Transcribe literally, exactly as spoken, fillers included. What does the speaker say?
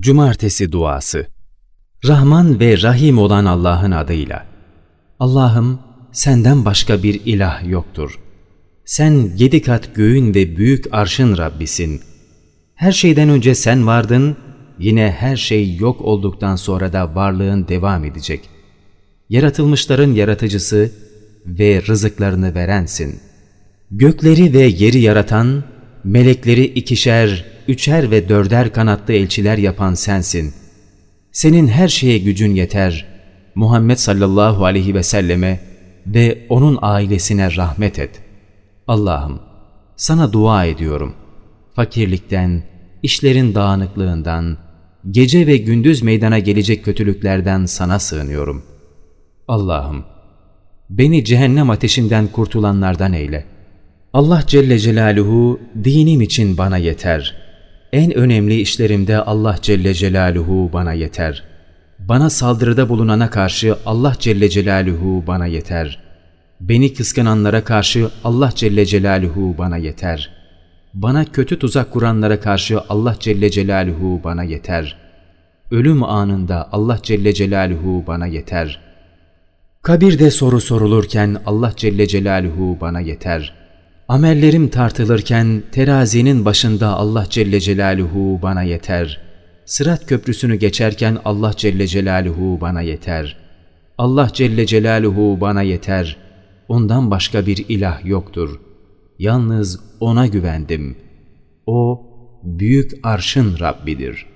Cumartesi duası. Rahman ve Rahim olan Allah'ın adıyla. Allah'ım, senden başka bir ilah yoktur. Sen yedi kat göğün ve büyük arşın Rabbisin. Her şeyden önce sen vardın, yine her şey yok olduktan sonra da varlığın devam edecek. Yaratılmışların yaratıcısı ve rızıklarını verensin. Gökleri ve yeri yaratan, melekleri ikişer, üçer ve dörder kanatlı elçiler yapan sensin. Senin her şeye gücün yeter. Muhammed sallallahu aleyhi ve selleme ve onun ailesine rahmet et. Allah'ım, sana dua ediyorum. Fakirlikten, işlerin dağınıklığından, gece ve gündüz meydana gelecek kötülüklerden sana sığınıyorum. Allah'ım, beni cehennem ateşinden kurtulanlardan eyle. Allah Celle Celaluhu dinim için bana yeter. En önemli işlerimde Allah Celle Celaluhu bana yeter. Bana saldırıda bulunana karşı Allah Celle Celaluhu bana yeter. Beni kıskananlara karşı Allah Celle Celaluhu bana yeter. Bana kötü tuzak kuranlara karşı Allah Celle Celaluhu bana yeter. Ölüm anında Allah Celle Celaluhu bana yeter. Kabirde soru sorulurken Allah Celle Celaluhu bana yeter. Amellerim tartılırken terazinin başında Allah Celle Celaluhu bana yeter. Sırat köprüsünü geçerken Allah Celle Celaluhu bana yeter. Allah Celle Celaluhu bana yeter. Ondan başka bir ilah yoktur. Yalnız O'na güvendim. O, büyük arşın Rabbidir.